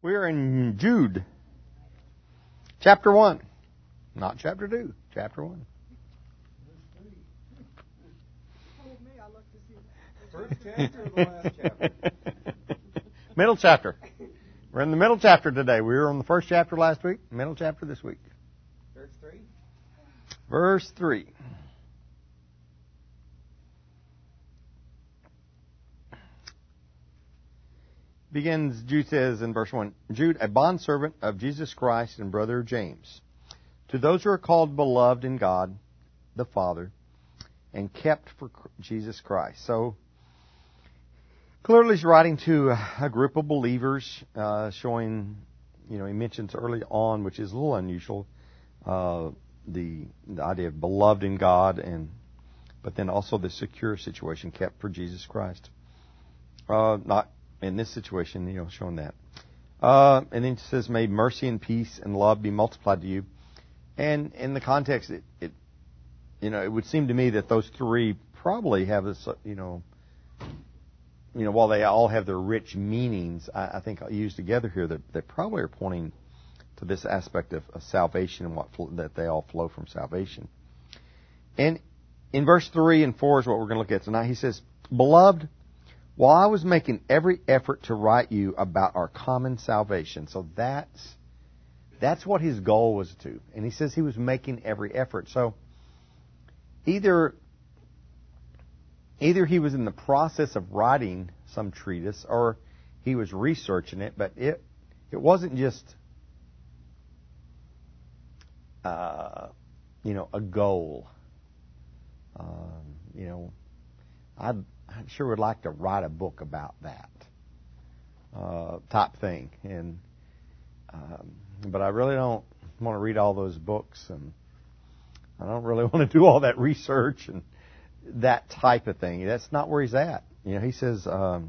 We are in Jude, chapter 1. Not chapter 2, chapter 1. First chapter or the last chapter? Middle chapter. We're in the middle chapter today. We were on the first chapter last week, middle chapter this week. Verse 3? Verse 3. Begins, Jude says in verse 1, Jude, a bondservant of Jesus Christ and brother James, to those who are called beloved in God, the Father, and kept for Jesus Christ. So, clearly he's writing to a group of believers, showing, he mentions early on, which is a little unusual, the idea of beloved in God, but then also the secure situation kept for Jesus Christ. Not in this situation, showing that. And then it says, may mercy and peace and love be multiplied to you. And in the context, it would seem to me that those three probably have this, while they all have their rich meanings, I think used together here, that they probably are pointing to this aspect of salvation and that they all flow from salvation. And in verse 3 and 4 is what we're going to look at tonight. He says, Beloved, while I was making every effort to write you about our common salvation. So that's what his goal was to. And he says he was making every effort. So either he was in the process of writing some treatise or he was researching it, but it wasn't just a goal. I sure would like to write a book about that type thing, but I really don't want to read all those books, and I don't really want to do all that research and that type of thing. That's not where he's at. He says,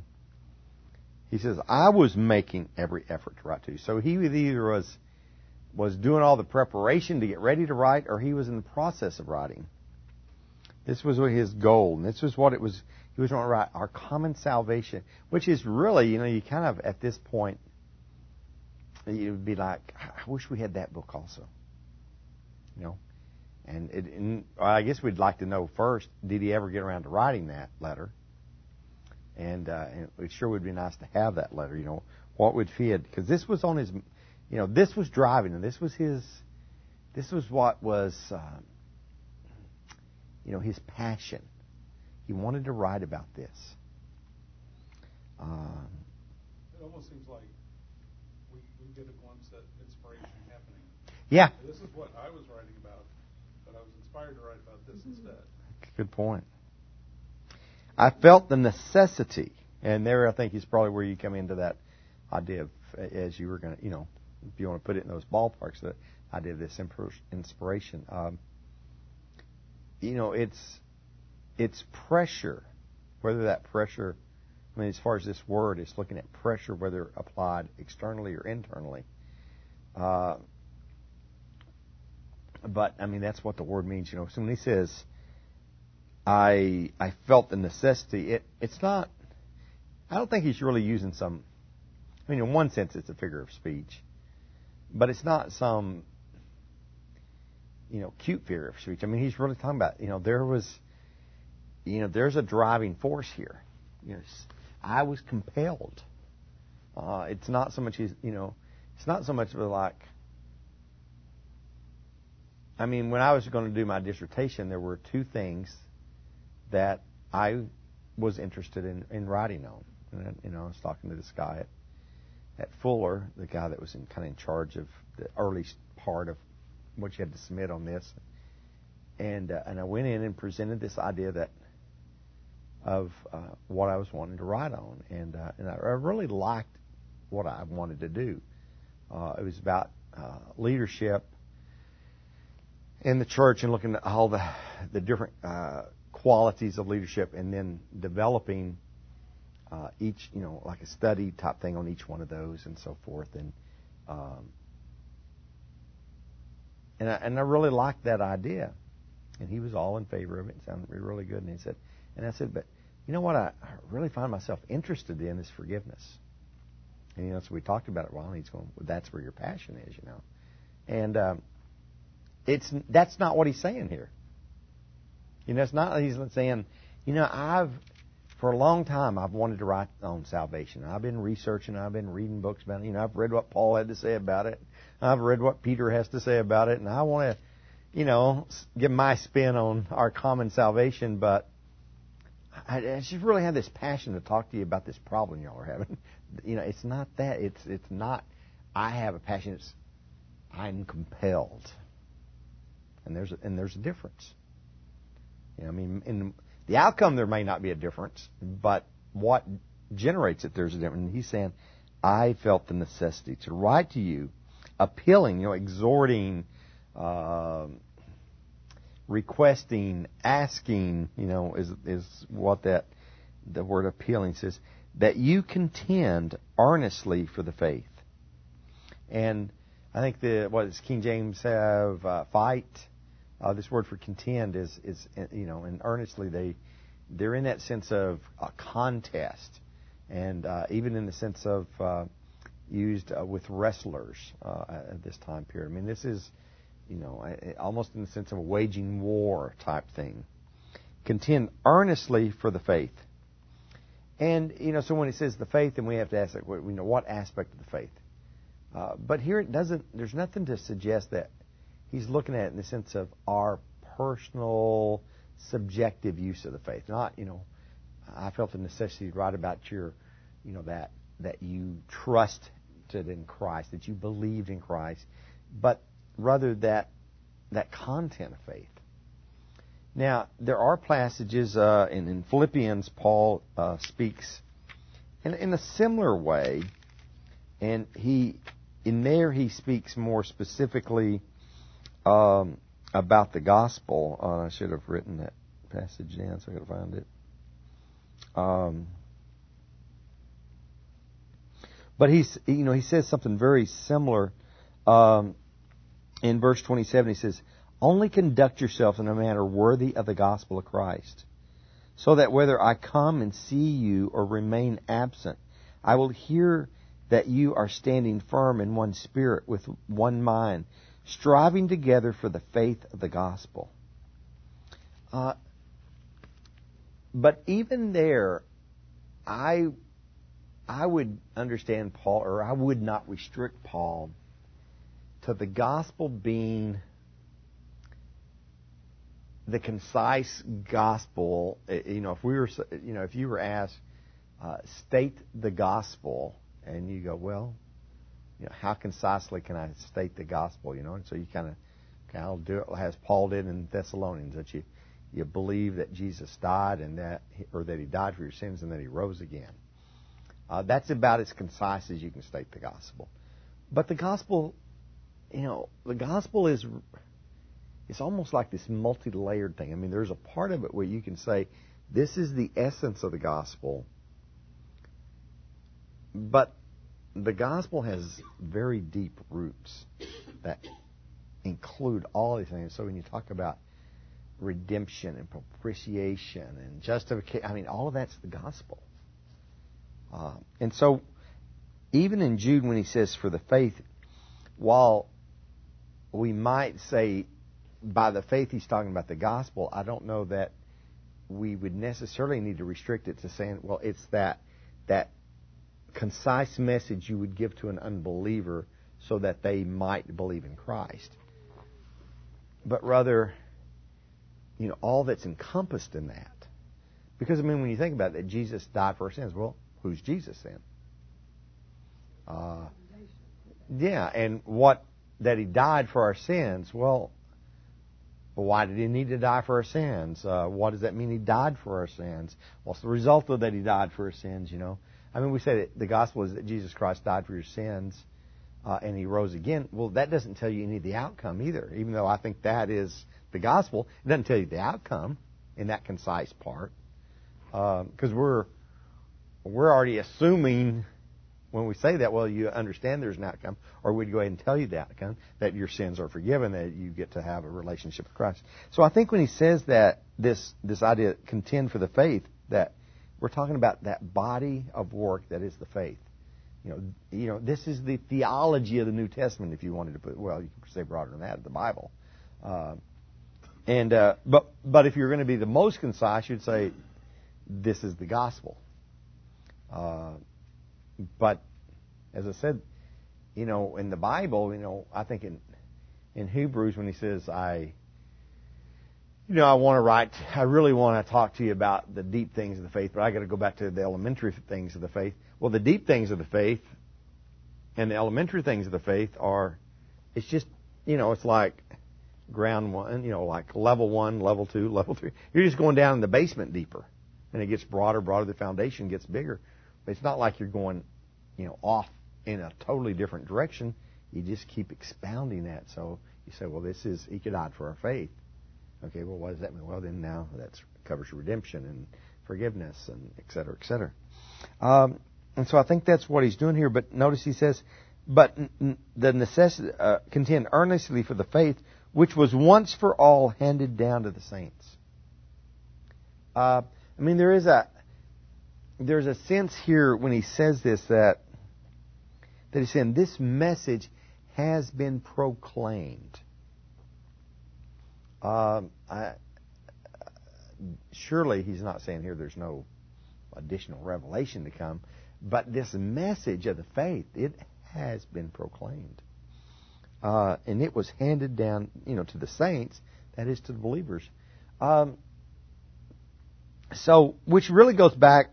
I was making every effort to write to you. So he either was doing all the preparation to get ready to write, or he was in the process of writing. This was his goal, and this was what it was. He was going to write our common salvation, which is really, you kind of at this point, you would be like, I wish we had that book also. And I guess we'd like to know first, did he ever get around to writing that letter? And it sure would be nice to have that letter. What would fit? Because this was on his, this was driving, and this was what was, his passion. He wanted to write about this. It almost seems like we get a glimpse at inspiration happening. Yeah. This is what I was writing about, but I was inspired to write about this instead. Good point. I felt the necessity, and there I think is probably where you come into that idea of, as you were going to, if you want to put it in those ballparks, the idea of this inspiration. It's pressure, whether that pressure, as far as this word, it's looking at pressure, whether applied externally or internally. But, that's what the word means, So when he says, I felt the necessity, it's not, I don't think he's really using some, in one sense it's a figure of speech, but it's not some, cute figure of speech. He's really talking about, there's a driving force here. I was compelled. It's not so much, it's not so much of like, when I was going to do my dissertation, there were two things that I was interested in writing on. And, I was talking to this guy at Fuller, the guy that was kind of in charge of the early part of what you had to submit on this. And I went in and presented this idea of what I was wanting to write on, and I really liked what I wanted to do. It was about leadership in the church and looking at all the different qualities of leadership, and then developing each, like a study type thing on each one of those, and so forth. And I really liked that idea, and he was all in favor of it. It sounded really good, and I said, but you know what I really find myself interested in is forgiveness. And, so we talked about it a while, and he's going, well, that's where your passion is, And that's not what he's saying here. It's not he's saying, for a long time, I've wanted to write on salvation. I've been researching, I've been reading books about it. I've read what Paul had to say about it. I've read what Peter has to say about it, and I want to, give my spin on our common salvation, but I just really have this passion to talk to you about this problem y'all are having. It's not that. It's not I have a passion. It's I'm compelled. And there's a difference. In the outcome there may not be a difference, but what generates it, there's a difference. And he's saying, I felt the necessity to write to you, appealing, exhorting, requesting, asking, is what the word appealing says, that you contend earnestly for the faith. And I think King James have fight. This word for contend is and earnestly they're in that sense of a contest, and even in the sense of used with wrestlers at this time period. This is almost in the sense of a waging war type thing. Contend earnestly for the faith. And, so when it says the faith, then we have to ask, what aspect of the faith? But here there's nothing to suggest that he's looking at it in the sense of our personal, subjective use of the faith. Not, I felt the necessity to write about your, that you trusted in Christ, that you believed in Christ, but rather that content of faith. Now, there are passages in Philippians, Paul speaks in a similar way, and he speaks more specifically about the gospel. I should have written that passage down so I could find it. But he says something very similar in verse 27. He says, only conduct yourselves in a manner worthy of the gospel of Christ, so that whether I come and see you or remain absent, I will hear that you are standing firm in one spirit with one mind, striving together for the faith of the gospel. But even there, I would understand Paul, or I would not restrict Paul to the gospel being the concise gospel. If you were asked, state the gospel, and you go, well, how concisely can I state the gospel? And so you I'll do it as Paul did in Thessalonians, that you believe that Jesus died and that he died for your sins and that he rose again. That's about as concise as you can state the gospel. But the gospel, the gospel is. It's almost like this multi-layered thing. There's a part of it where you can say, this is the essence of the gospel. But the gospel has very deep roots that include all these things. So when you talk about redemption and propitiation and justification, all of that's the gospel. And so even in Jude, when he says for the faith, while we might say, by the faith he's talking about the gospel, I don't know that we would necessarily need to restrict it to saying, well, it's that concise message you would give to an unbeliever so that they might believe in Christ. But rather, all that's encompassed in that. Because, when you think about it, that Jesus died for our sins, well, who's Jesus then? And that he died for our sins, well, why did he need to die for our sins? What does that mean he died for our sins? What's the result of that he died for our sins, we say that the gospel is that Jesus Christ died for your sins and he rose again. Well, that doesn't tell you any of the outcome either, even though I think that is the gospel. It doesn't tell you the outcome in that concise part, because we're already assuming when we say that, well, you understand there's an outcome, or we'd go ahead and tell you the outcome, that your sins are forgiven, that you get to have a relationship with Christ. So I think when he says that, this idea, contend for the faith, that we're talking about that body of work that is the faith. This is the theology of the New Testament, if you wanted to put, well, you could say broader than that, the Bible. But if you're going to be the most concise, you'd say this is the gospel. But as I said, in the Bible, I think in Hebrews when he says, I really want to talk to you about the deep things of the faith, but I got to go back to the elementary things of the faith. Well, the deep things of the faith and the elementary things of the faith it's just, it's like ground one, like level 1, level 2, level 3. You're just going down in the basement deeper, and it gets broader, the foundation gets bigger. But it's not like you're going, off in a totally different direction. You just keep expounding that. So you say, well, he died for our faith. Okay, well, what does that mean? Well, then now that covers redemption and forgiveness and et cetera, et cetera. And so I think that's what he's doing here. But notice he says, but the necessity, contend earnestly for the faith which was once for all handed down to the saints. There's a sense here when he says this that he's saying this message has been proclaimed. Surely he's not saying here there's no additional revelation to come, but this message of the faith, it has been proclaimed. And it was handed down, to the saints, that is to the believers. So, which really goes back,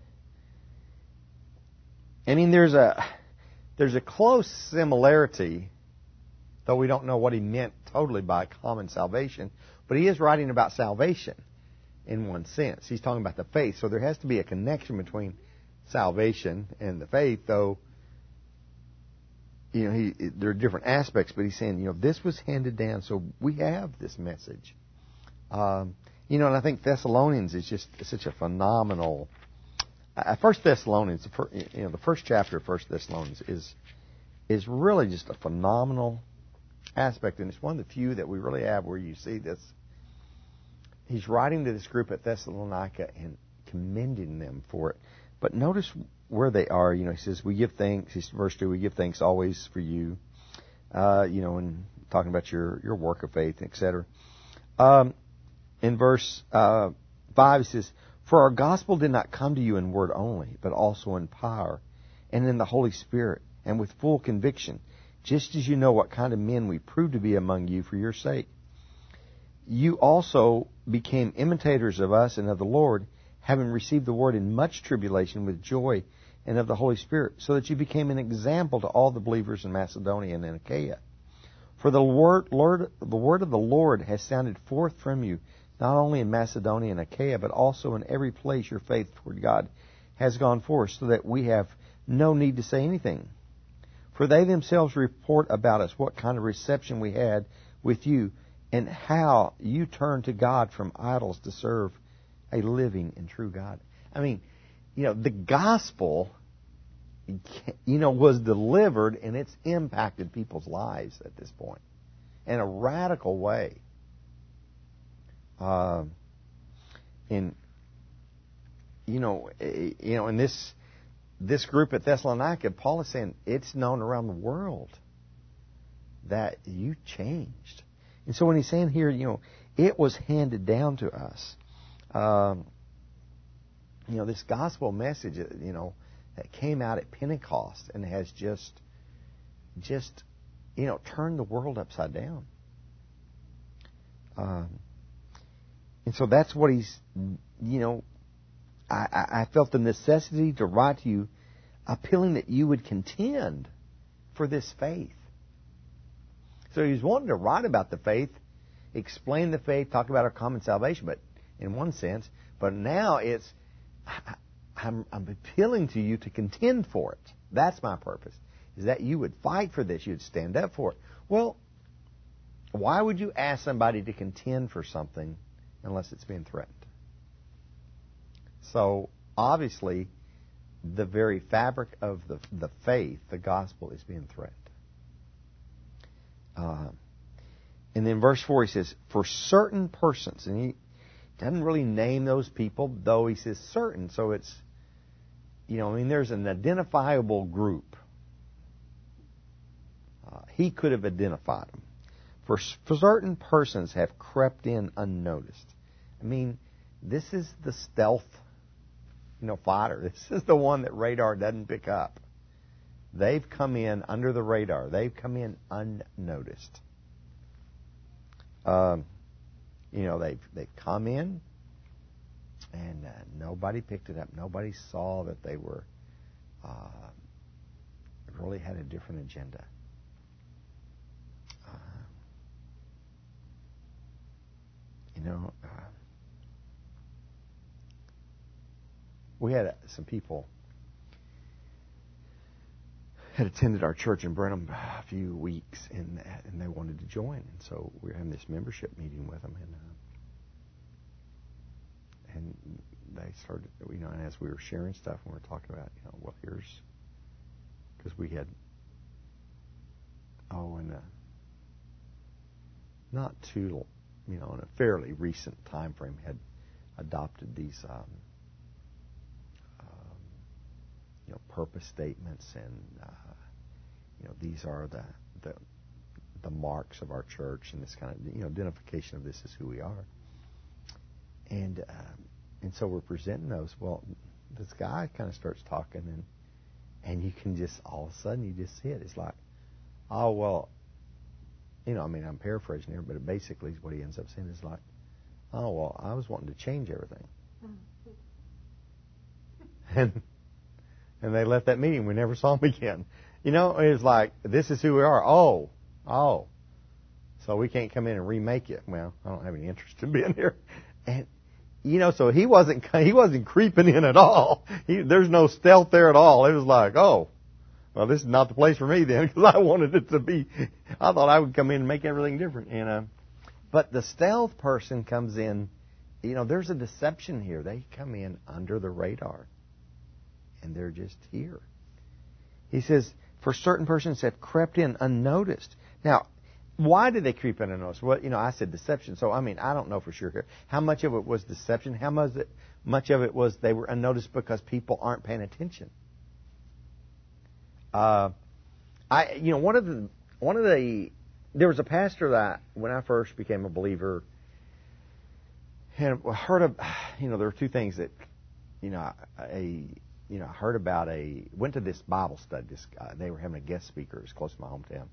there's a close similarity, though we don't know what he meant totally by common salvation, but he is writing about salvation in one sense. He's talking about the faith, so there has to be a connection between salvation and the faith, though, there are different aspects, but he's saying, this was handed down, so we have this message. And I think Thessalonians is just such a phenomenal. First Thessalonians, the first chapter of First Thessalonians is really just a phenomenal aspect, and it's one of the few that we really have where you see this. He's writing to this group at Thessalonica and commending them for it. But notice where they are. He says, we give thanks. Verse 2, we give thanks always for you. And talking about your work of faith, etc. In verse 5, he says, for our gospel did not come to you in word only, but also in power, and in the Holy Spirit, and with full conviction, just as you know what kind of men we proved to be among you for your sake. You also became imitators of us and of the Lord, having received the word in much tribulation with joy, and of the Holy Spirit, so that you became an example to all the believers in Macedonia and in Achaia. For the word of the Lord has sounded forth from you, not only in Macedonia and Achaia, but also in every place your faith toward God has gone forth, so that we have no need to say anything. For they themselves report about us what kind of reception we had with you, and how you turned to God from idols to serve a living and true God. The gospel, was delivered, and it's impacted people's lives at this point in a radical way. In this group at Thessalonica, Paul is saying it's known around the world that you changed. And so when he's saying here, it was handed down to us. This gospel message, that came out at Pentecost and has just turned the world upside down. And so that's what he's, I felt the necessity to write to you, appealing that you would contend for this faith. So he's wanting to write about the faith, explain the faith, talk about our common salvation, but in one sense, but now it's, I'm appealing to you to contend for it. That's my purpose, is that you would fight for this, you'd stand up for it. Well, why would you ask somebody to contend for something unless it's being threatened? So, obviously, the very fabric of the faith, the gospel, is being threatened. And then verse 4, he says, for certain persons, and he doesn't really name those people, though he says certain, so it's, there's an identifiable group. He could have identified them. For certain persons have crept in unnoticed. This is the stealth, fighter. This is the one that radar doesn't pick up. They've come in under the radar. They've come in unnoticed. They've come in, and nobody picked it up. Nobody saw that they were really had a different agenda. We had some people had attended our church in Brenham a few weeks, and they wanted to join, and so we were having this membership meeting with them, and they started, and as we were sharing stuff, and we were talking about, here's, because we had, not too, in a fairly recent time frame, had adopted these purpose statements, and these are the marks of our church, and this kind of identification of this is who we are, and so we're presenting those. Well, this guy kind of starts talking, and you can just all of a sudden you just see it. It's like, oh well, I'm paraphrasing here, but basically what he ends up saying is like, oh well, I was wanting to change everything, and they left that meeting. We never saw them again. It was like, this is who we are. Oh, so we can't come in and remake it. Well, I don't have any interest in being here. And, so he wasn't creeping in at all. There's no stealth there at all. It was like, oh, well, this is not the place for me then, because I wanted it to be, I thought I would come in and make everything different. But the stealth person comes in, there's a deception here. They come in under the radar, and they're just here. He says, for certain persons have crept in unnoticed. Now, why did they creep in unnoticed? Well, I said deception, so I don't know for sure here. How much of it was deception? How much of it was they were unnoticed because people aren't paying attention? There was a pastor that when I first became a believer, and heard of, there were two things that, I heard about went to this Bible study. They were having a guest speaker. It was close to my hometown,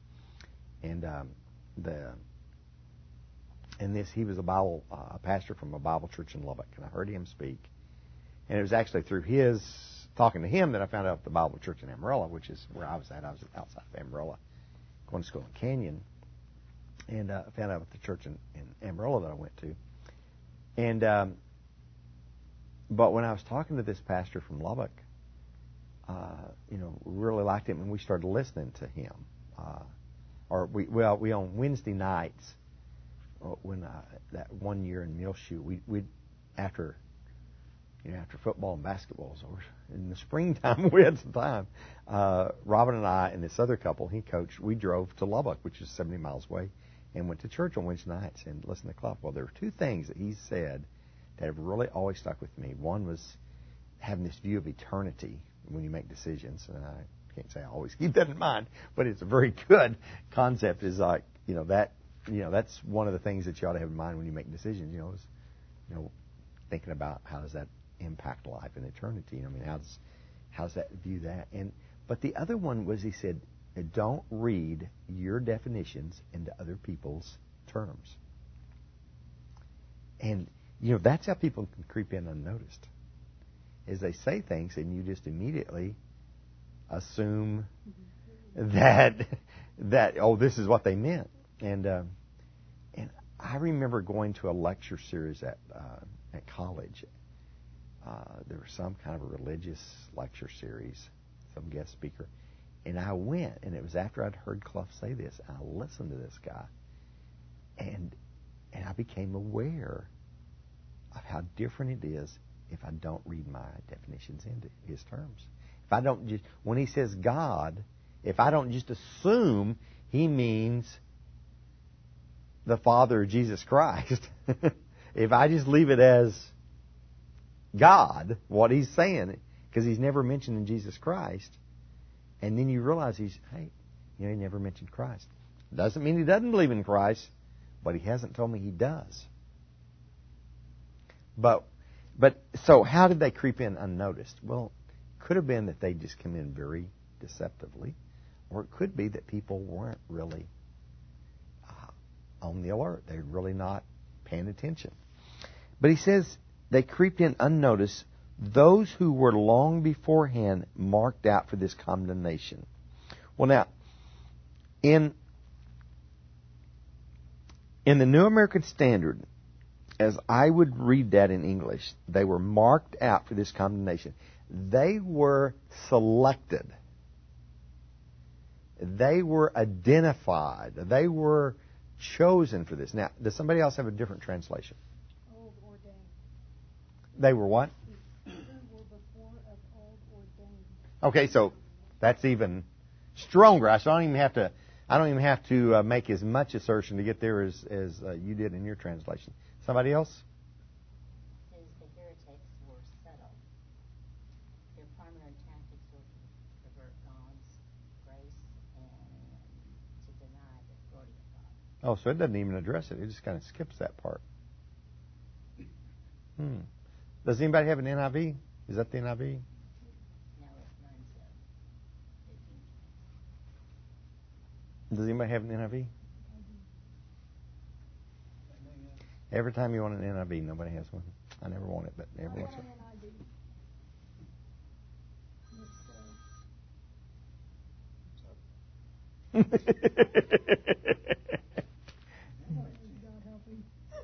and he was a pastor from a Bible church in Lubbock, and I heard him speak, and it was actually through his talking to him that I found out the Bible church in Amarillo, which is where I was at. I was outside of Amarillo, going to school in Canyon, and I found out about the church in Amarillo that I went to, and but when I was talking to this pastor from Lubbock, really liked him, and we started listening to him. We on Wednesday nights, when that one year in Muleshoe, we after football and basketball was over, in the springtime we had some time. Robin and I and this other couple he coached, we drove to Lubbock, which is 70 miles away, and went to church on Wednesday nights and listened to Clough. Well, there were two things that he said that have really always stuck with me. One was having this view of eternity when you make decisions, and I can't say I always keep that in mind, but it's a very good concept. Is like, that's one of the things that you ought to have in mind when you make decisions. Thinking about how does that impact life and eternity. How does that view that? But the other one was, he said, don't read your definitions into other people's terms. And that's how people can creep in unnoticed. Is they say things and you just immediately assume that this is what they meant. And I remember going to a lecture series at college. There was some kind of a religious lecture series, some guest speaker, and I went, and it was after I'd heard Clough say this. I listened to this guy, and I became aware of how different it is if I don't read my definitions into his terms. If I don't just, when he says God, if I don't just assume he means the Father of Jesus Christ, if I just leave it as God, what he's saying, because he's never mentioning Jesus Christ. And then you realize he never mentioned Christ. Doesn't mean he doesn't believe in Christ, but he hasn't told me he does. But so how did they creep in unnoticed? Well, it could have been that they just come in very deceptively, or it could be that people weren't really on the alert. They're really not paying attention. But he says they creeped in unnoticed, those who were long beforehand marked out for this condemnation. Well, now, in the New American Standard, as I would read that in English, they were marked out for this condemnation. They were selected. They were identified. They were chosen for this. Now, does somebody else have a different translation? Old ordained. They were what? Who were before of old ordained. Okay, so that's even stronger. So I don't even have to make as much assertion to get there as you did in your translation. Somebody else? Says the heretics were settled. Their primary tactics were to pervert God's grace and to deny the authority of God. Oh, so it doesn't even address it. It just kind of skips that part. Does anybody have an NIV? Is that the NIV? Now it's 9/7. Does anybody have an NIV? Every time you want an NIV, nobody has one. I never want it, but every once in a while. God help me.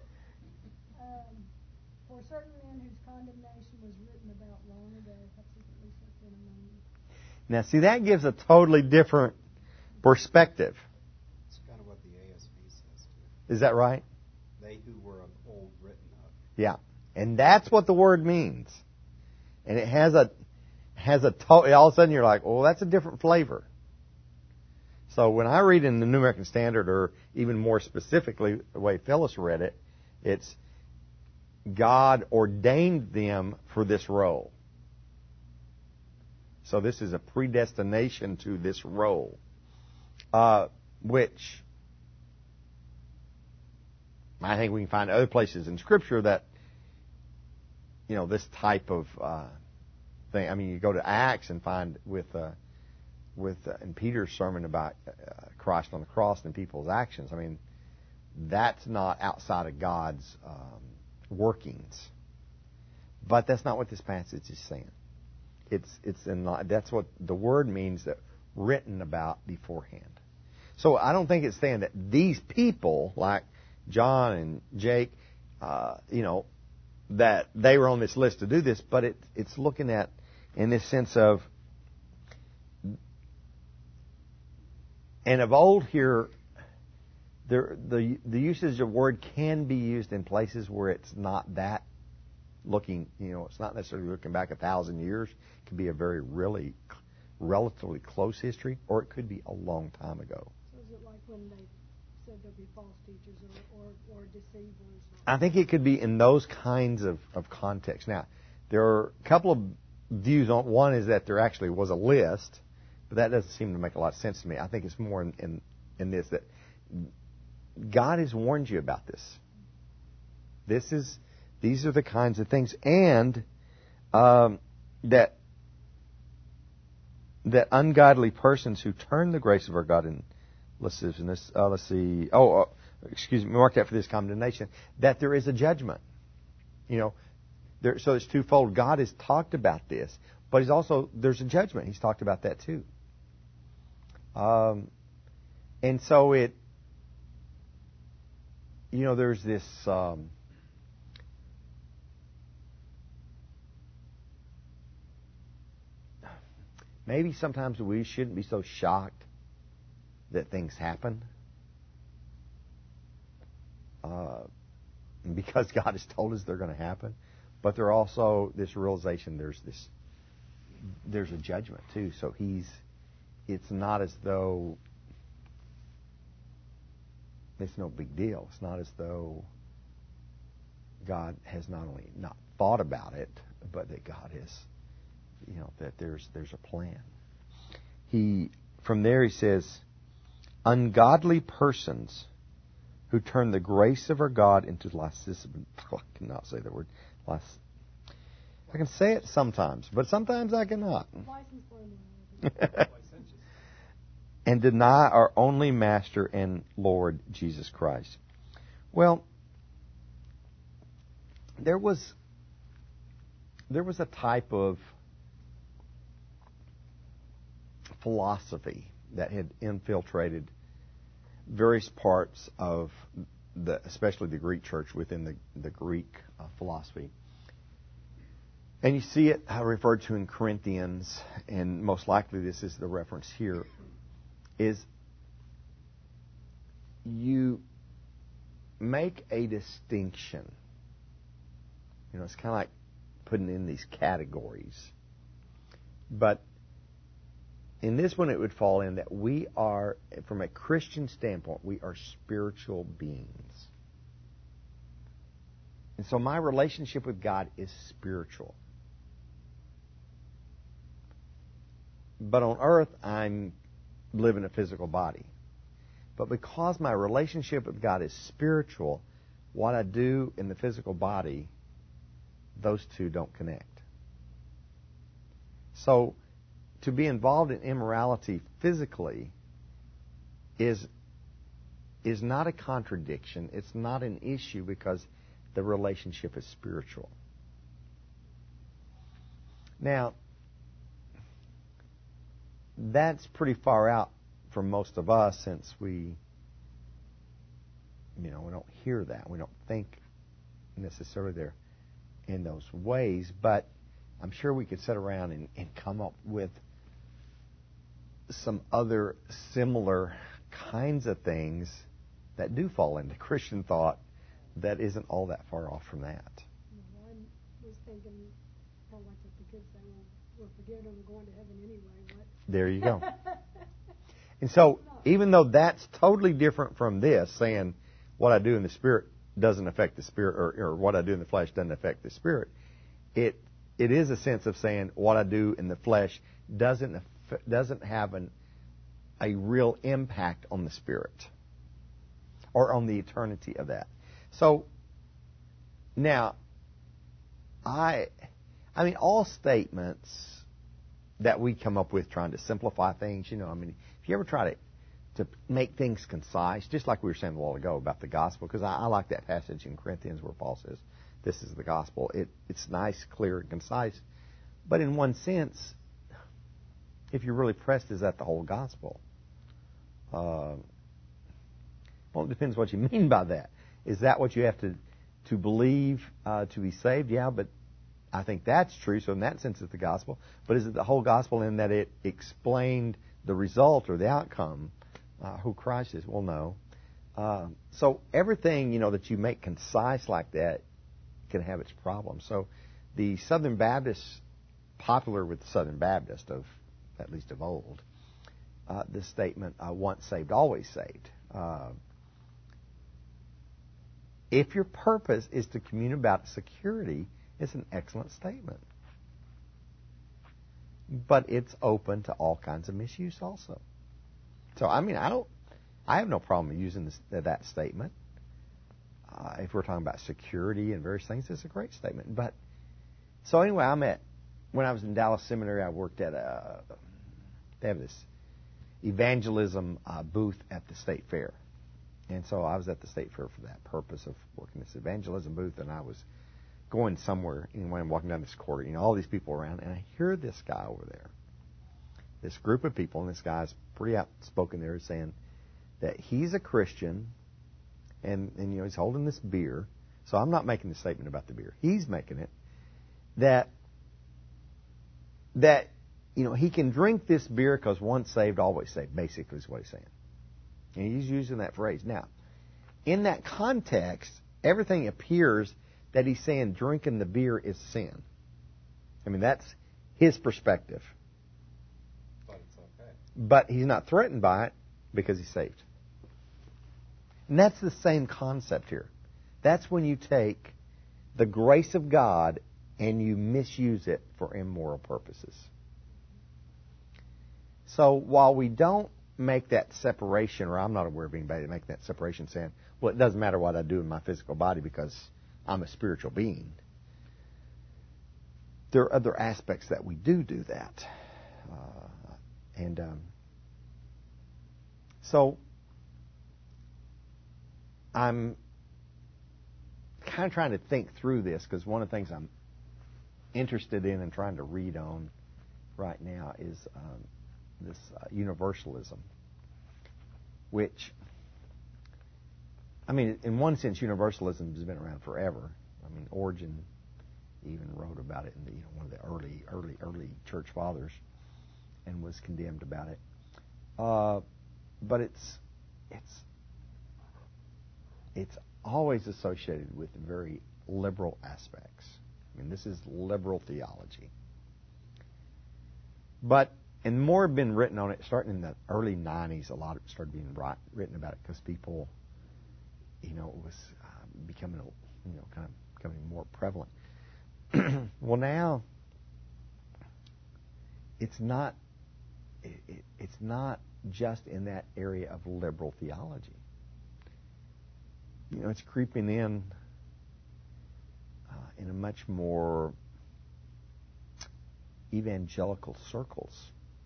For certain men whose condemnation was written about long ago, that's at least what's in a moment. Now, see, that gives a totally different perspective. It's kind of what the ASV says, too. Is that right? They who were of old written of. Yeah. And that's what the word means. And it has a all of a sudden you're like, oh, that's a different flavor. So when I read in the New American Standard, or even more specifically the way Phyllis read it, it's God ordained them for this role. So this is a predestination to this role, which I think we can find other places in Scripture that, this type of thing. I mean, you go to Acts and find in Peter's sermon about Christ on the cross and people's actions. I mean, that's not outside of God's workings. But that's not what this passage is saying. That's what the word means, that written about beforehand. So I don't think it's saying that these people, like John and Jake, that they were on this list to do this, but it's looking at in this sense of, and of old here, the usage of word can be used in places where it's not that looking, it's not necessarily looking back 1,000 years. It could be a really relatively close history, or it could be a long time ago. So is it like when they said there'll be false teachers or deceivers? I think it could be in those kinds of contexts. Now, there are a couple of views on. One is that there actually was a list, but that doesn't seem to make a lot of sense to me. I think it's more in this, that God has warned you about this. These are the kinds of things, and that ungodly persons who turn the grace of our God and let's see. Marked out for this condemnation, that there is a judgment. So it's twofold. God has talked about this, but there's a judgment. He's talked about that too. And so there's this. Maybe sometimes we shouldn't be so shocked that things happen. Because God has told us they're going to happen. But there's also this realization there's a judgment too. So it's not as though it's no big deal. It's not as though God has not only not thought about it, but that God has that there's a plan. From there he says, ungodly persons who turn the grace of our God into lasciviousness. I cannot say that word. I can say it sometimes, but sometimes I cannot. License plate. And deny our only Master and Lord Jesus Christ. Well, there was a type of philosophy that had infiltrated various parts of especially the Greek church within the Greek philosophy. And you see it referred to in Corinthians, and most likely this is the reference here, is you make a distinction. It's kind of like putting in these categories. But in this one, it would fall in that we are, from a Christian standpoint, we are spiritual beings. And so my relationship with God is spiritual. But on earth, I'm living a physical body. But because my relationship with God is spiritual, what I do in the physical body, those two don't connect. So, to be involved in immorality physically is not a contradiction. It's not an issue because the relationship is spiritual. Now, that's pretty far out for most of us, since we don't hear that. We don't think necessarily there in those ways. But I'm sure we could sit around and come up with some other similar kinds of things that do fall into Christian thought that isn't all that far off from that. I was thinking, kind of like what the kids say, well, we're forgiven and we're going to heaven anyway, right? There you go. And so, even though that's totally different from this, saying what I do in the Spirit doesn't affect the Spirit, or what I do in the flesh doesn't affect the Spirit, it is a sense of saying what I do in the flesh doesn't have a real impact on the Spirit or on the eternity of that. So, now, I mean, all statements that we come up with trying to simplify things, if you ever try to make things concise, just like we were saying a while ago about the gospel, because I like that passage in Corinthians where Paul says, this is the gospel. It's nice, clear, and concise. But in one sense, if you're really pressed, is that the whole gospel? Well, it depends what you mean by that. Is that what you have to believe to be saved? Yeah, but I think that's true. So in that sense, it's the gospel. But is it the whole gospel in that it explained the result or the outcome, who Christ is? Well, no. So everything, that you make concise like that can have its problems. So the Southern Baptists, popular with the Southern Baptist at least of old, this statement, once saved, always saved. If your purpose is to commune about security, it's an excellent statement. But it's open to all kinds of misuse also. So, I have no problem using that statement. If we're talking about security and various things, it's a great statement. But, so anyway, when I was in Dallas Seminary, I worked at they have this evangelism booth at the State Fair. And so I was at the State Fair for that purpose of working this evangelism booth, and I was going somewhere, anyway, I'm walking down this corridor, all these people around, and I hear this guy over there, this group of people, and this guy's pretty outspoken there, saying that he's a Christian, and he's holding this beer. So I'm not making the statement about the beer. He's making it that he can drink this beer because once saved, always saved, basically is what he's saying. And he's using that phrase. Now, in that context, everything appears that he's saying drinking the beer is sin. That's his perspective. But it's okay. But he's not threatened by it because he's saved. And that's the same concept here. That's when you take the grace of God and you misuse it for immoral purposes. So while we don't make that separation, or I'm not aware of anybody that make that separation saying, well, it doesn't matter what I do in my physical body because I'm a spiritual being. There are other aspects that we do that. So I'm kind of trying to think through this because one of the things I'm interested in and trying to read on right now is this universalism, which, I mean, in one sense, universalism has been around forever. I mean, Origen even wrote about it in one of the early church fathers, and was condemned about it. But it's always associated with very liberal aspects. I mean, this is liberal theology. And more have been written on it, starting in the early 90s. A lot of it started being written about it because people, it was becoming more prevalent. Well, now it's not just in that area of liberal theology. It's creeping in a much more evangelical circles.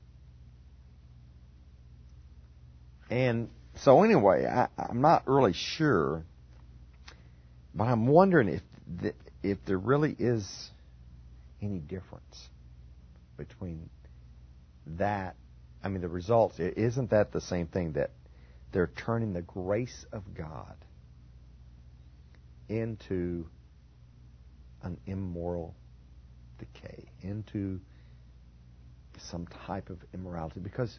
And so anyway, I'm not really sure, but I'm wondering if there really is any difference between that. I mean, the results, isn't that the same thing, that they're turning the grace of God into an immoral decay, into some type of immorality? Because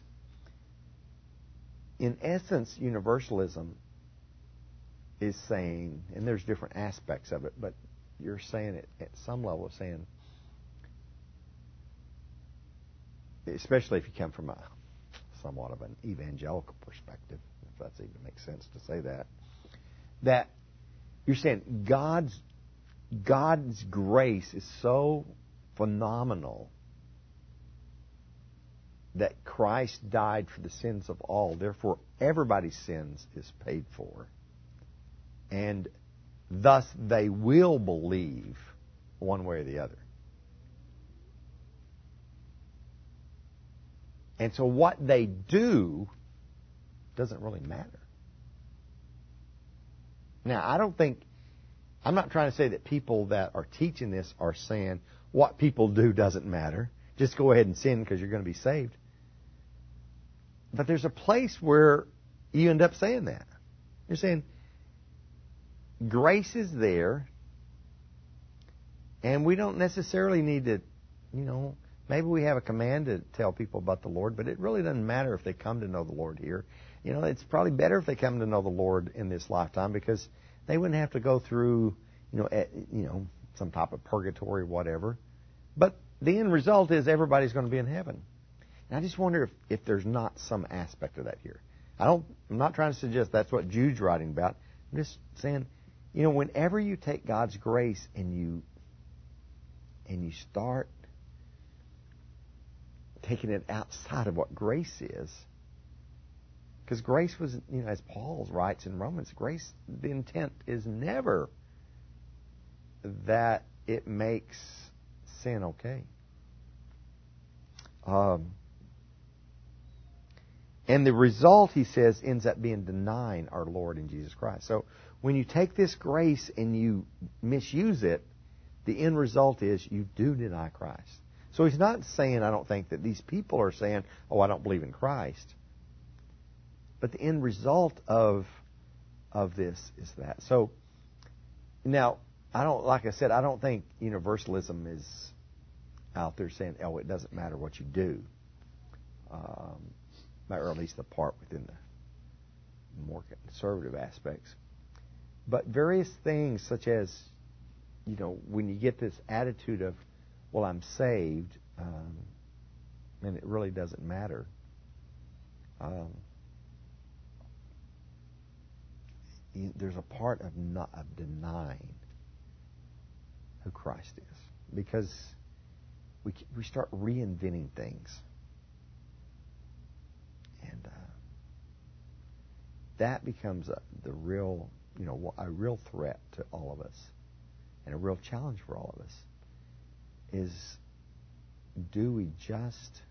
in essence, universalism is saying, and there's different aspects of it, but you're saying it at some level, saying, especially if you come from somewhat of an evangelical perspective, if that even makes sense to say that you're saying God's grace is so phenomenal that Christ died for the sins of all. Therefore, everybody's sins is paid for. And thus, they will believe one way or the other. And so what they do doesn't really matter. Now, I'm not trying to say that people that are teaching this are saying what people do doesn't matter. Just go ahead and sin because you're going to be saved. But there's a place where you end up saying that. You're saying grace is there, and we don't necessarily need to, maybe we have a command to tell people about the Lord, but it really doesn't matter if they come to know the Lord here. It's probably better if they come to know the Lord in this lifetime, because they wouldn't have to go through, some type of purgatory or whatever. But the end result is everybody's going to be in heaven. And I just wonder if there's not some aspect of that here. I'm not trying to suggest that's what Jude's writing about. I'm just saying, whenever you take God's grace and you start taking it outside of what grace is, because grace was, as Paul writes in Romans, grace, the intent is never that it makes sin okay. And the result, he says, ends up being denying our Lord and Jesus Christ. So when you take this grace and you misuse it, the end result is you do deny Christ. So he's not saying, I don't think, that these people are saying, I don't believe in Christ. But the end result of this is that. So now, like I said, I don't think universalism is out there saying, it doesn't matter what you do. Or at least the part within the more conservative aspects. But various things such as, when you get this attitude of, I'm saved, and it really doesn't matter. There's a part of denying who Christ is. because we start reinventing things. And that becomes a real threat to all of us, and a real challenge for all of us. Is, do we just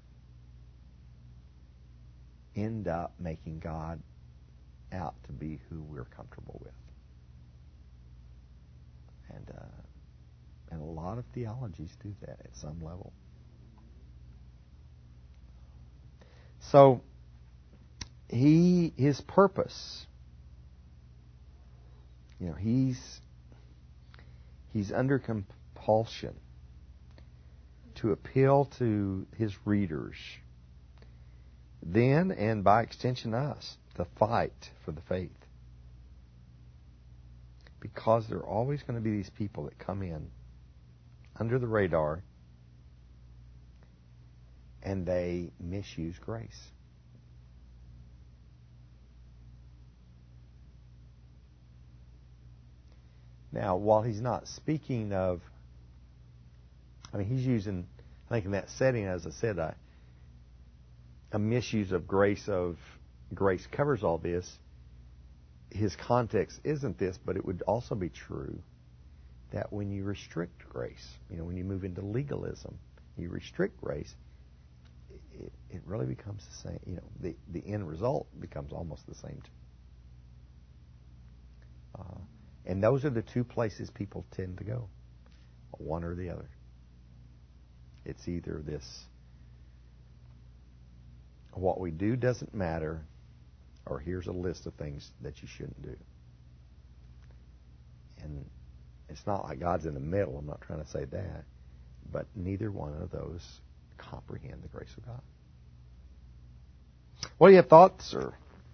end up making God out to be who we're comfortable with? And a lot of theologies do that at some level. So his purpose, he's under compulsion to appeal to his readers, then, and by extension us, to fight for the faith. Because there are always going to be these people that come in under the radar and they misuse grace. Now, while he's not speaking of, he's using, I think in that setting, as I said, a misuse of grace covers all this. His context isn't this, but it would also be true that when you restrict grace, when you move into legalism, you restrict grace, it really becomes the same. The end result becomes almost the same. And those are the two places people tend to go, one or the other. It's either this, what we do doesn't matter, or here's a list of things that you shouldn't do. And it's not like God's in the middle. I'm not trying to say that. But neither one of those comprehend the grace of God. What are your thoughts or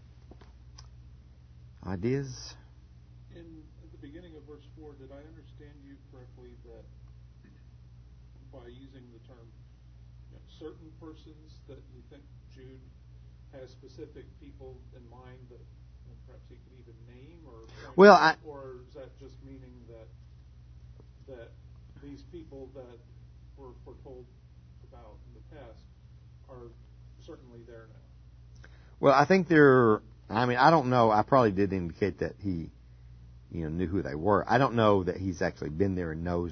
ideas? At the beginning of verse 4, did I understand you correctly that by using the term certain persons, that you think Jude has specific people in mind that perhaps he could even name, or is that just meaning that these people that were foretold about in the past are certainly there now? Well, I think I don't know. I probably did indicate that he, knew who they were. I don't know that he's actually been there and knows,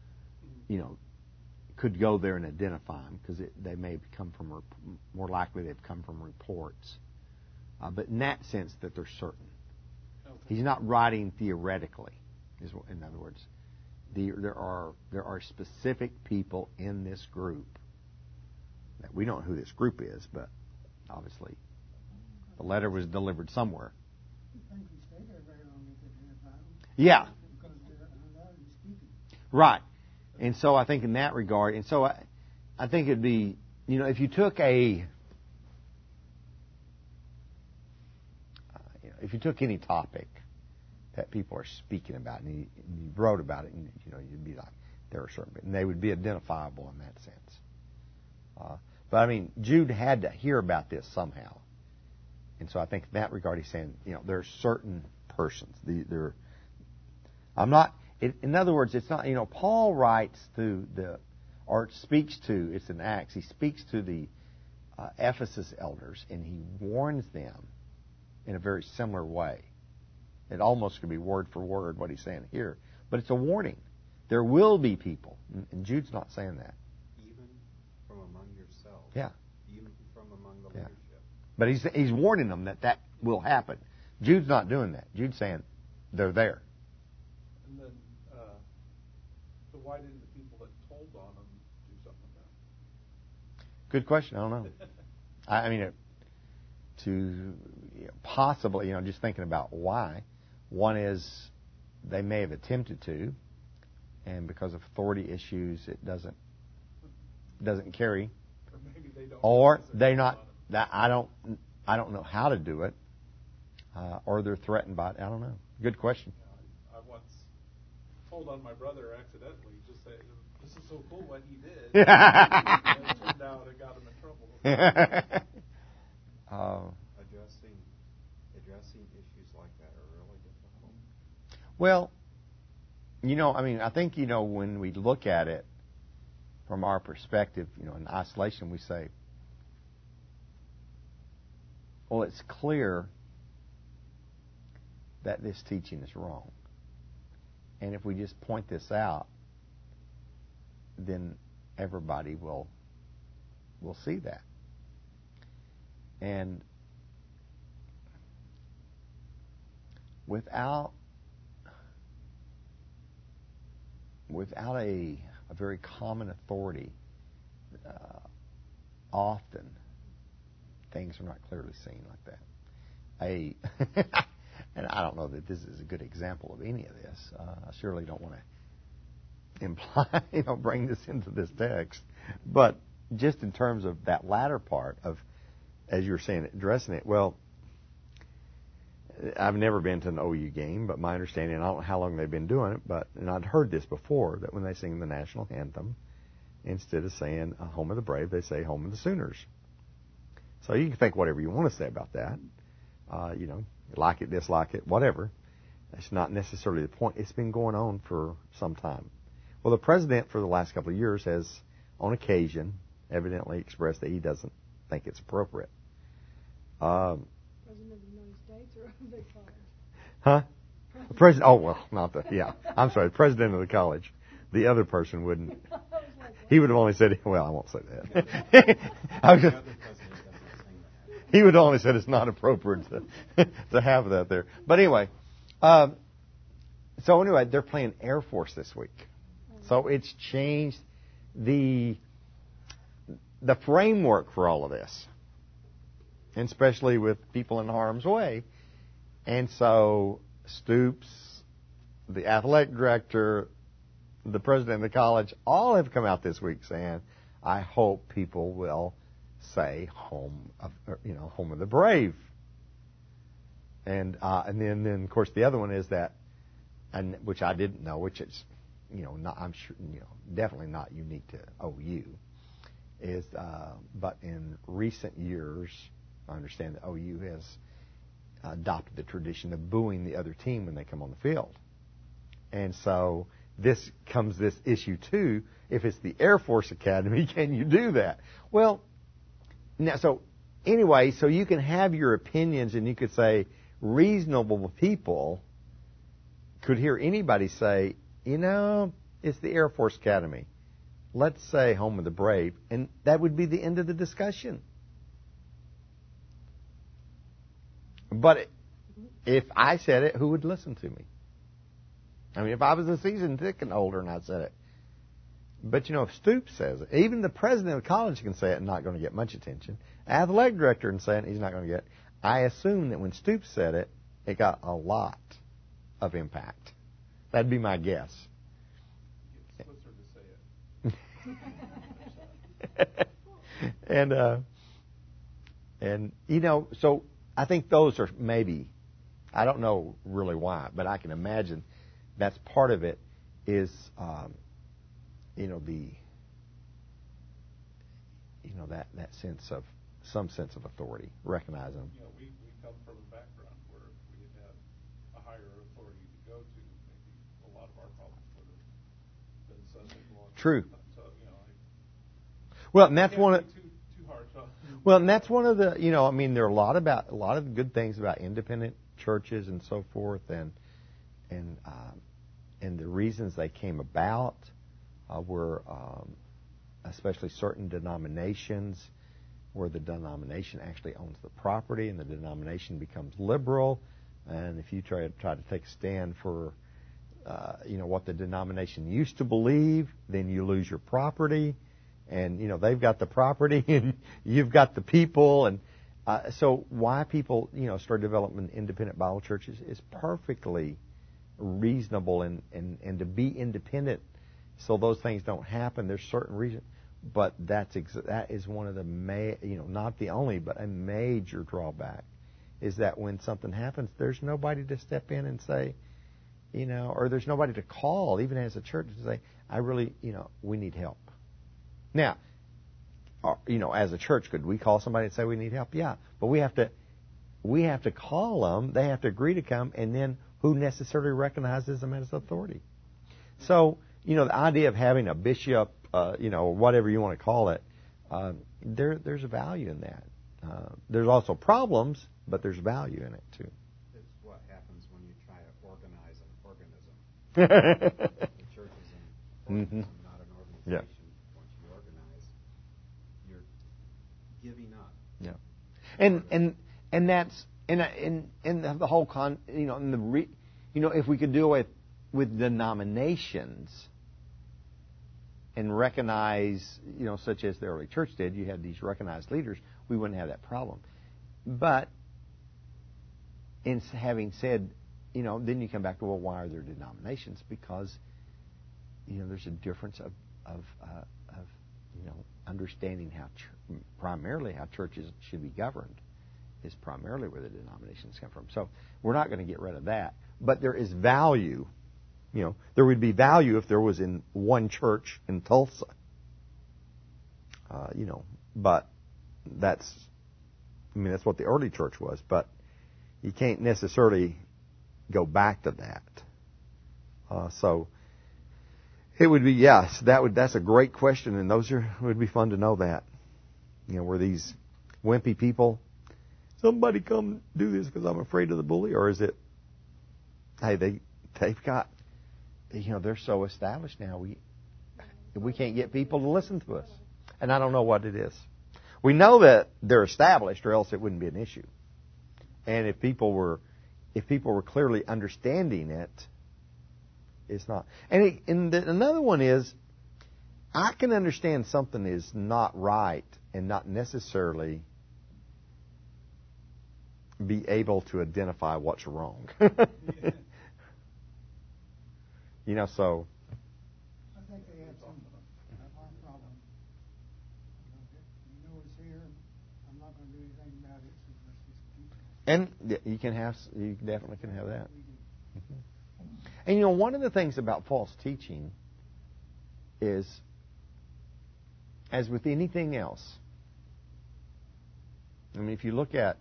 could go there and identify them, because they may have come from, more likely they've come from reports. But in that sense, that they're certain. Okay. He's not writing theoretically. In other words, there are specific people in this group that we don't know who this group is, but obviously the letter was delivered somewhere. Yeah. Right. And so I think in that regard, and so I think it'd be, if you took any topic that people are speaking about and you wrote about it, and you'd be like, there are certain, and they would be identifiable in that sense. But Jude had to hear about this somehow, and so I think in that regard he's saying, there are certain persons. In other words, it's not, Paul writes speaks to, it's in Acts, he speaks to the Ephesus elders, and he warns them in a very similar way. It almost could be word for word what he's saying here. But it's a warning. There will be people, and Jude's not saying that. Even from among yourselves. Yeah. Even from among the leadership. But he's warning them that will happen. Jude's not doing that. Jude's saying they're there. And then, so why didn't the people that told on them do something about it? Good question. I don't know. Possibly, just thinking about why. One is they may have attempted to, and because of authority issues, it doesn't carry. Or maybe they don't. Or they're not. I don't know how to do it, or they're threatened by it. I don't know. Good question. I once told on my brother accidentally, just say, "This is so cool what he did." And it turned out it got him in trouble. Addressing issues like that are really difficult. Well, I think when we look at it, from our perspective, in isolation, we say, well, it's clear that this teaching is wrong. And if we just point this out, then everybody will see that. And without a very common authority, often things are not clearly seen like that. And I don't know that this is a good example of any of this. I surely don't want to imply, bring this into this text. But just in terms of that latter part of, as you were saying, addressing it, well, I've never been to an OU game, but my understanding, and I don't know how long they've been doing it, and I'd heard this before, that when they sing the national anthem, instead of saying Home of the Brave, they say Home of the Sooners. So you can think whatever you want to say about that. Like it, dislike it, whatever. That's not necessarily the point. It's been going on for some time. Well, the president for the last couple of years has, on occasion, evidently expressed that he doesn't think it's appropriate. President of the United States or of the college? Huh? President? Oh, well, not the, yeah. I'm sorry, president of the college. The other person wouldn't. He would have only said, well, I won't say that. He would have only said it's not appropriate to have that there. But anyway, they're playing Air Force this week. So it's changed the framework for all of this, and especially with people in harm's way. And so Stoops, the athletic director, the president of the college, all have come out this week saying, I hope people will say home of the brave. And then of course the other one is that, and which I didn't know, which is I'm sure definitely not unique to OU, is but in recent years I understand that OU has adopted the tradition of booing the other team when they come on the field. And so this issue too, if it's the Air Force Academy, can you do that? Well, now, so anyway, so you can have your opinions, and you could say reasonable people could hear anybody say, it's the Air Force Academy. Let's say Home of the Brave, and that would be the end of the discussion. But if I said it, who would listen to me? I mean, if I was a season ticket holder and I said it. But, if Stoops says it, even the president of the college can say it and not going to get much attention. Athletic director can say it and he's not going to get it. I assume that when Stoops said it, it got a lot of impact. That'd be my guess. It's Switzer to say it. And so I think those are maybe, I don't know really why, but I can imagine that's part of it is, that some sense of authority, recognizing. We come from a background where if we had had a higher authority to go to, maybe a lot of our problems would have been settled long. True. So, well, and that's one of. Too hard. Well, and that's one of the. There are a lot of good things about independent churches and so forth, and the reasons they came about were. Especially certain denominations where the denomination actually owns the property and the denomination becomes liberal. And if you try to take a stand for, what the denomination used to believe, then you lose your property. And, they've got the property and you've got the people. And so why people, start developing independent Bible churches is perfectly reasonable and to be independent so those things don't happen. There's certain reasons. But that is one of the not the only, but a major drawback is that when something happens, there's nobody to step in and say, or there's nobody to call, even as a church, to say, I really, we need help. Now, as a church, could we call somebody and say we need help? Yeah, but we have to call them. They have to agree to come, and then who necessarily recognizes them as authority? So, the idea of having a bishop, whatever you want to call it. There's a value in that. There's also problems, but there's value in it too. It's what happens when you try to organize an organism. The church is an organism, not an organization. Yeah. Once you organize, you're giving up. Yeah, and that's and the whole if we could do it with denominations and recognize, such as the early church did, you had these recognized leaders, we wouldn't have that problem. But in having said, then you come back to, well, why are there denominations? Because there's a difference of understanding primarily how churches should be governed is primarily where the denominations come from. So we're not going to get rid of that. But there is value. There would be value if there was in one church in Tulsa. But that's what the early church was. But you can't necessarily go back to that. So it would be, yes, that's a great question, and would be fun to know that. Were these wimpy people, somebody come do this because I'm afraid of the bully, or is it, hey, they've got, they're so established now, we can't get people to listen to us. And I don't know what it is. We know that they're established, or else it wouldn't be an issue. And if people were clearly understanding it, it's not. And another one is, I can understand something is not right and not necessarily be able to identify what's wrong. So. I think they have some our problem. It's here. I'm not going to do anything about it. So let's just keep it. And you definitely can have that. Mm-hmm. And one of the things about false teaching is, as with anything else, if you look at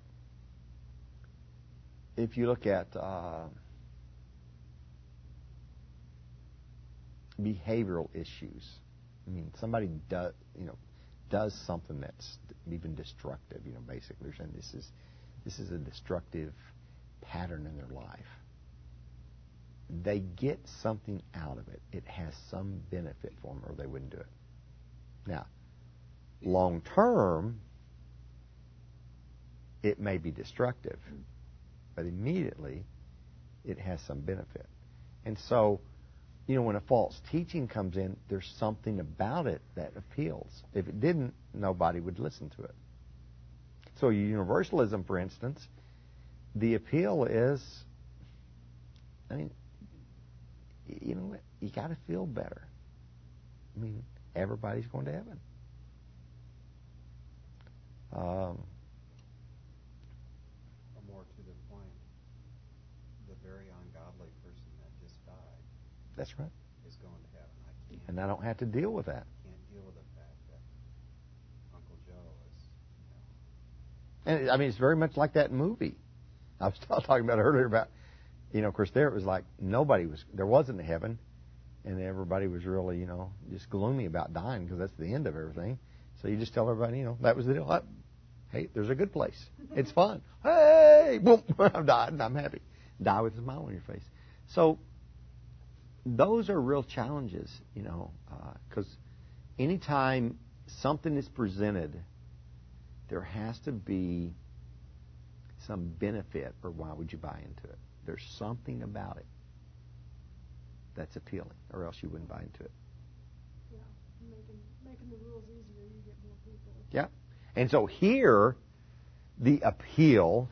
behavioral issues, somebody does something that's even destructive. Basically, they're saying this is a destructive pattern in their life. They get something out of it. It has some benefit for them, or they wouldn't do it. Now, long term, it may be destructive, but immediately it has some benefit. And so, when a false teaching comes in, there's something about it that appeals. If it didn't, nobody would listen to it. So universalism, for instance, the appeal is, you got to feel better. Everybody's going to heaven. Or more to the point, the very ungodly person that just died. That's right. Is going to heaven. And I don't have to deal with that. Can't deal with the fact that Uncle Joe is. And it's very much like that movie I was talking about earlier about. Of course, there it was like there wasn't a heaven, and everybody was really, just gloomy about dying because that's the end of everything. So you just tell everybody, that was the deal. Hey, there's a good place. It's fun. Hey, boom, I've died and I'm happy. Die with a smile on your face. So those are real challenges, because anytime something is presented, there has to be some benefit, or why would you buy into it? There's something about it that's appealing, or else you wouldn't buy into it. Yeah, making the rules easier, you get more people. Yeah. And so here, the appeal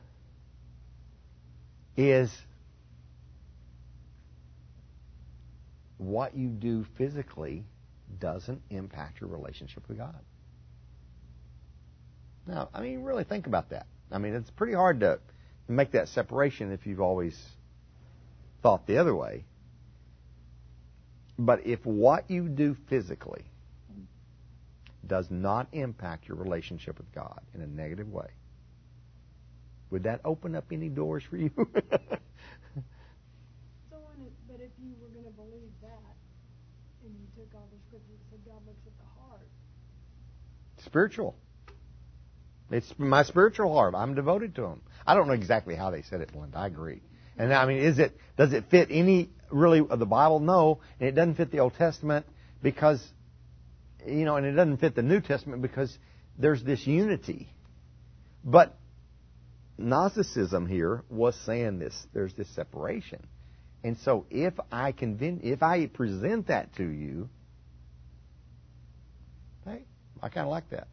is what you do physically doesn't impact your relationship with God. Now, really think about that. It's pretty hard to make that separation if you've always thought the other way. But if what you do physically does not impact your relationship with God in a negative way, would that open up any doors for you? But if you were going to believe that, and you took all the scriptures and said God looks at the heart. Spiritual. It's my spiritual heart. I'm devoted to Him. I don't know exactly how they said it, Linda. I agree. And I mean, does it fit any really of the Bible? No. And it doesn't fit the Old Testament because, and it doesn't fit the New Testament because there's this unity. But Gnosticism here was saying there's this separation. And so if I present that to you, hey, I kind of like that.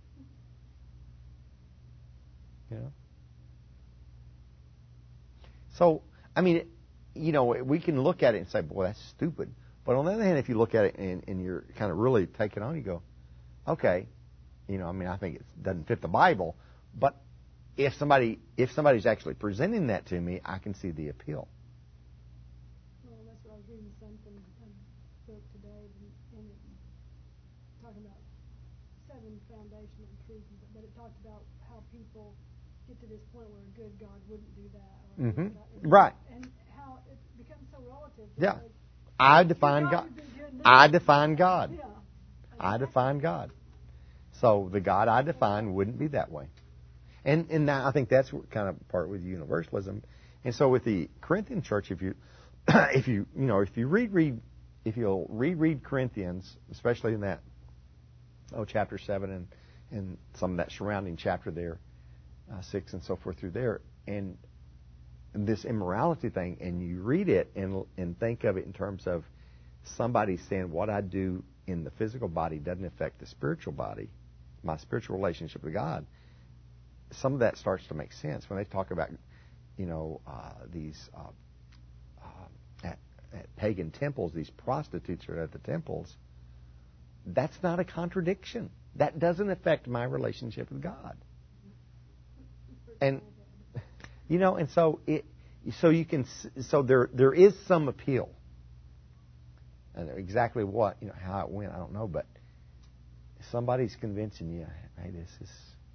So, I mean, we can look at it and say, boy, that's stupid. But on the other hand, if you look at it and you're kind of really taking on, you go, okay, I think it doesn't fit the Bible. But if somebody's actually presenting that to me, I can see the appeal. Well, that's what I was reading something, a book today, and it's talking about 7 foundational truths, but it talked about how people get to this point where a good God wouldn't do that. Or Right. And how it becomes so relative. Yeah. I define God. I define God. Yeah. I define God. So the God I define wouldn't be that way. And now I think that's what kind of part with universalism. And so with the Corinthian church, if you'll reread Corinthians, especially in that chapter 7 and some of that surrounding chapter there, 6 and so forth through there, and this immorality thing, and you read it and think of it in terms of somebody saying what I do in the physical body doesn't affect the spiritual body, my spiritual relationship with God. Some of that starts to make sense when they talk about, these at pagan temples, these prostitutes are at the temples. That's not a contradiction. That doesn't affect my relationship with God. And and so there is some appeal. And exactly what, how it went, I don't know, but somebody's convincing you, hey, this is,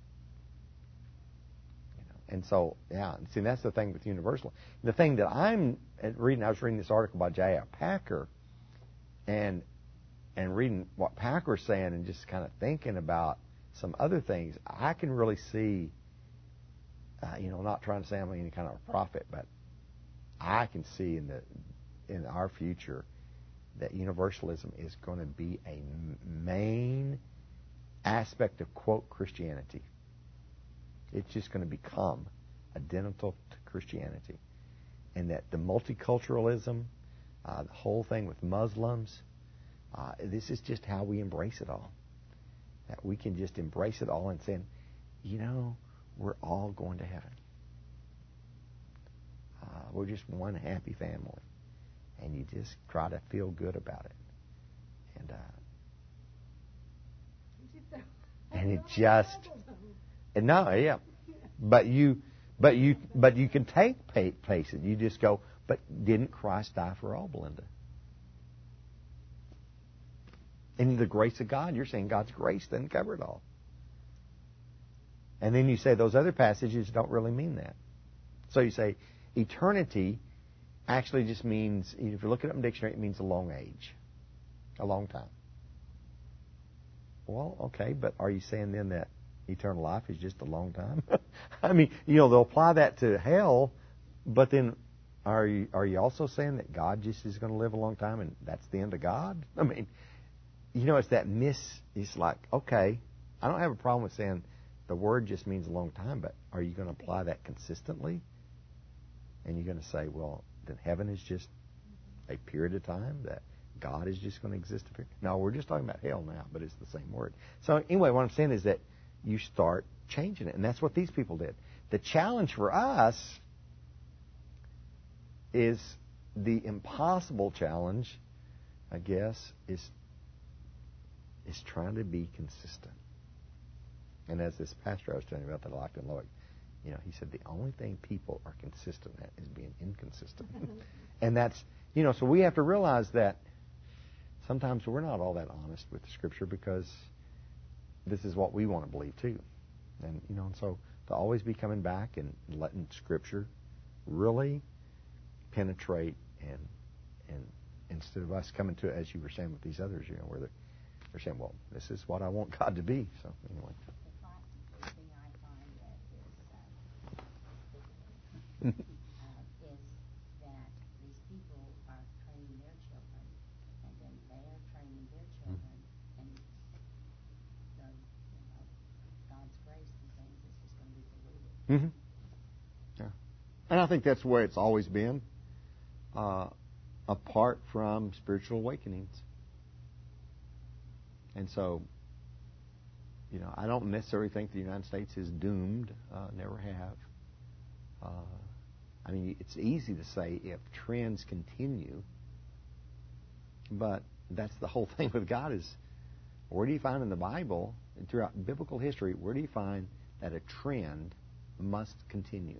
and so, yeah, see, that's the thing with universal. The thing that I was reading this article by J.I. Packer, and reading what Packer's saying and just kind of thinking about some other things, I can really see, not trying to say I'm any kind of a prophet, but I can see in our future that universalism is going to be a main aspect of, quote, Christianity. It's just going to become identical to Christianity. And that the multiculturalism, the whole thing with Muslims, this is just how we embrace it all. That we can just embrace it all and say, we're all going to heaven. We're just one happy family. And you just try to feel good about it. And it just... No, yeah. But you can take places. You just go, but didn't Christ die for all, Belinda? In the grace of God, you're saying God's grace doesn't cover it all. And then you say those other passages don't really mean that. So you say eternity actually just means, if you look it up in the dictionary, it means a long age, a long time. Well, okay, but are you saying then that eternal life is just a long time? I mean, they'll apply that to hell, but then are you also saying that God just is going to live a long time and that's the end of God? I mean, it's that it's like, okay, I don't have a problem with saying the word just means a long time, but are you going to apply that consistently? And you're going to say, well, then heaven is just a period of time, that God is just going to exist a period? No, we're just talking about hell now, but it's the same word. So anyway, what I'm saying is that you start changing it, and that's what these people did. The challenge for us is the impossible challenge, I guess, is trying to be consistent. And as this pastor I was telling you about, that Lockton Loic, he said the only thing people are consistent at is being inconsistent. And that's, so we have to realize that sometimes we're not all that honest with the Scripture because this is what we want to believe too. And, so to always be coming back and letting Scripture really penetrate and instead of us coming to it, as you were saying with these others, where they're saying, well, this is what I want God to be. So anyway. The thing I find that is that these people are training their children, and then they are training their children, and God's grace and things is just going to be diluted. Yeah. And I think that's where it's always been, apart from spiritual awakenings. And so, I don't necessarily think the United States is doomed. Never have. It's easy to say if trends continue, but that's the whole thing with God is, where do you find in the Bible, and throughout biblical history, where do you find that a trend must continue?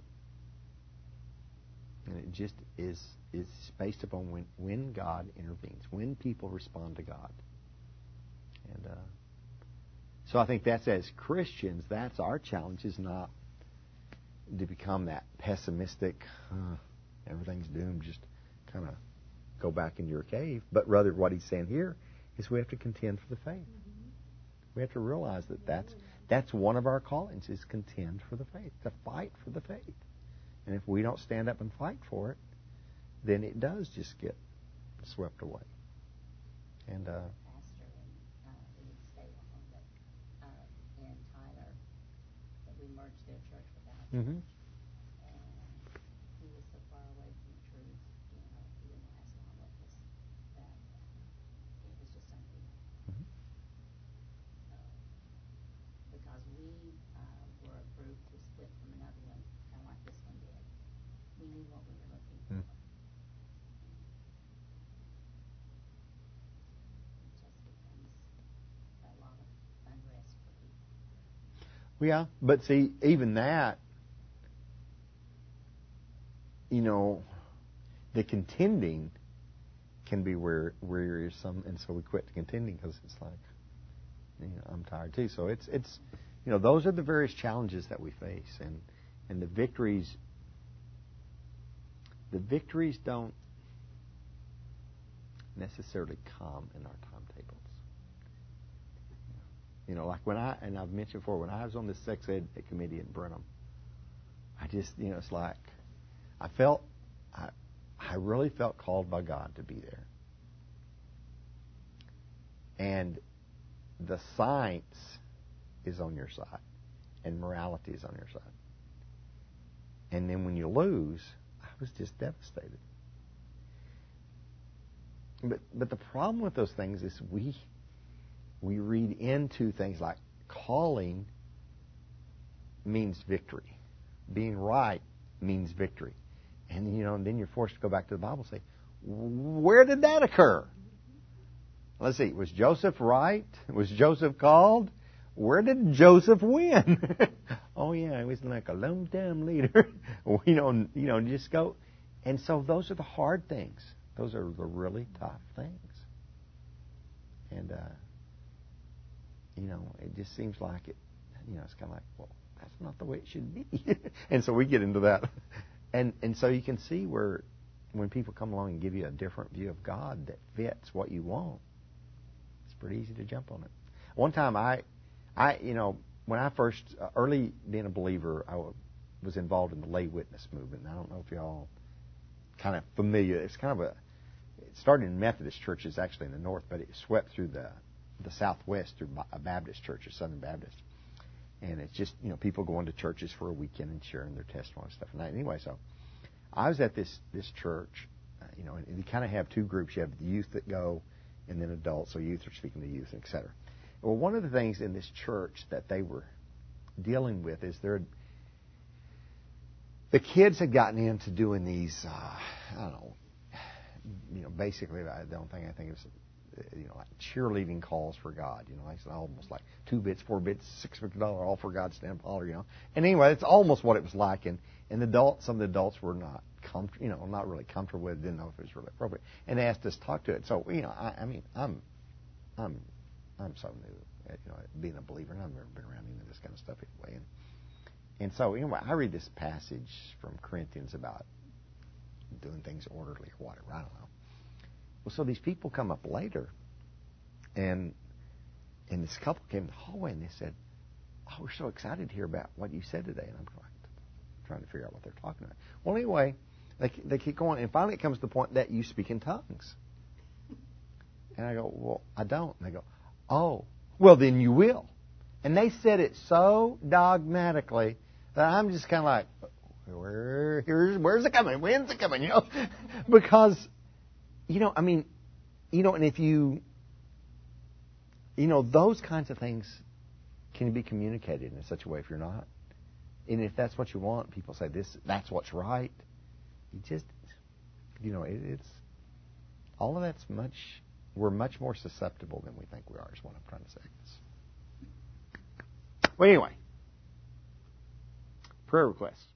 And it just is based upon when God intervenes, when people respond to God. And so I think that's, as Christians, that's our challenge, is not to become that pessimistic, everything's doomed, just kind of go back into your cave. But rather what he's saying here is we have to contend for the faith. Mm-hmm. We have to realize that that's one of our callings, is contend for the faith, to fight for the faith. And if we don't stand up and fight for it, then it does just get swept away. And Pastor in Salem in Tyler, that we merged their church with our church, and he was so far away from the truth, he didn't last long with us, that it was just unreal. Because we were a group who split from another one, kind of like this one did. We knew what we were looking for. It just becomes a lot of unrest for people. Yeah, but see, even that, the contending can be where you're and so we quit the contending because it's like, I'm tired too. So it's those are the various challenges that we face, and the victories don't necessarily come in our timetables. Like I've mentioned before, when I was on the sex ed committee at Brenham, I just, it's like, I really felt called by God to be there. And the science is on your side, and morality is on your side. And then when you lose, I was just devastated. But the problem with those things is we read into things like calling means victory. Being right means victory. And, then you're forced to go back to the Bible and say, where did that occur? Let's see, was Joseph right? Was Joseph called? Where did Joseph win? Oh, yeah, he was like a long-time leader. Just go. And so those are the hard things. Those are the really tough things. And, it just seems like it, it's kind of like, well, that's not the way it should be. And so we get into that. And so you can see where when people come along and give you a different view of God that fits what you want, it's pretty easy to jump on it. One time when I first, early being a believer, I was involved in the lay witness movement. And I don't know if y'all kind of familiar. It's kind of it started in Methodist churches actually in the north, but it swept through the southwest through a Baptist church, a Southern Baptist. And it's just, people going to churches for a weekend and sharing their testimony and stuff. And anyway, so I was at this church, and you kind of have two groups. You have the youth that go, and then adults. So youth are speaking to youth, et cetera. Well, one of the things in this church that they were dealing with is the kids had gotten into doing these, basically the only thing I think is, like cheerleading calls for God. It's almost like 2 bits, 4 bits, $650, all for God, stand up, holler, And anyway, it's almost what it was like. And some of the adults were not not really comfortable with it, didn't know if it was really appropriate, and they asked us to talk to it. So I'm so new, being a believer, and I've never been around any of this kind of stuff anyway. And so anyway, I read this passage from Corinthians about doing things orderly or whatever. I don't know. Well, so these people come up later, and this couple came in the hallway, and they said, "Oh, we're so excited to hear about what you said today." And I'm trying to figure out what they're talking about. Well, anyway, they keep going, and finally it comes to the point that you speak in tongues. And I go, "Well, I don't." And they go, "Oh, well, then you will." And they said it so dogmatically that I'm just kind of like, where's it coming? When's it coming? Because, and if those kinds of things can be communicated in such a way if you're not. And if that's what you want, people say that's what's right. You just, it's all of that's we're much more susceptible than we think we are, is what I'm trying to say. Well, anyway, prayer requests.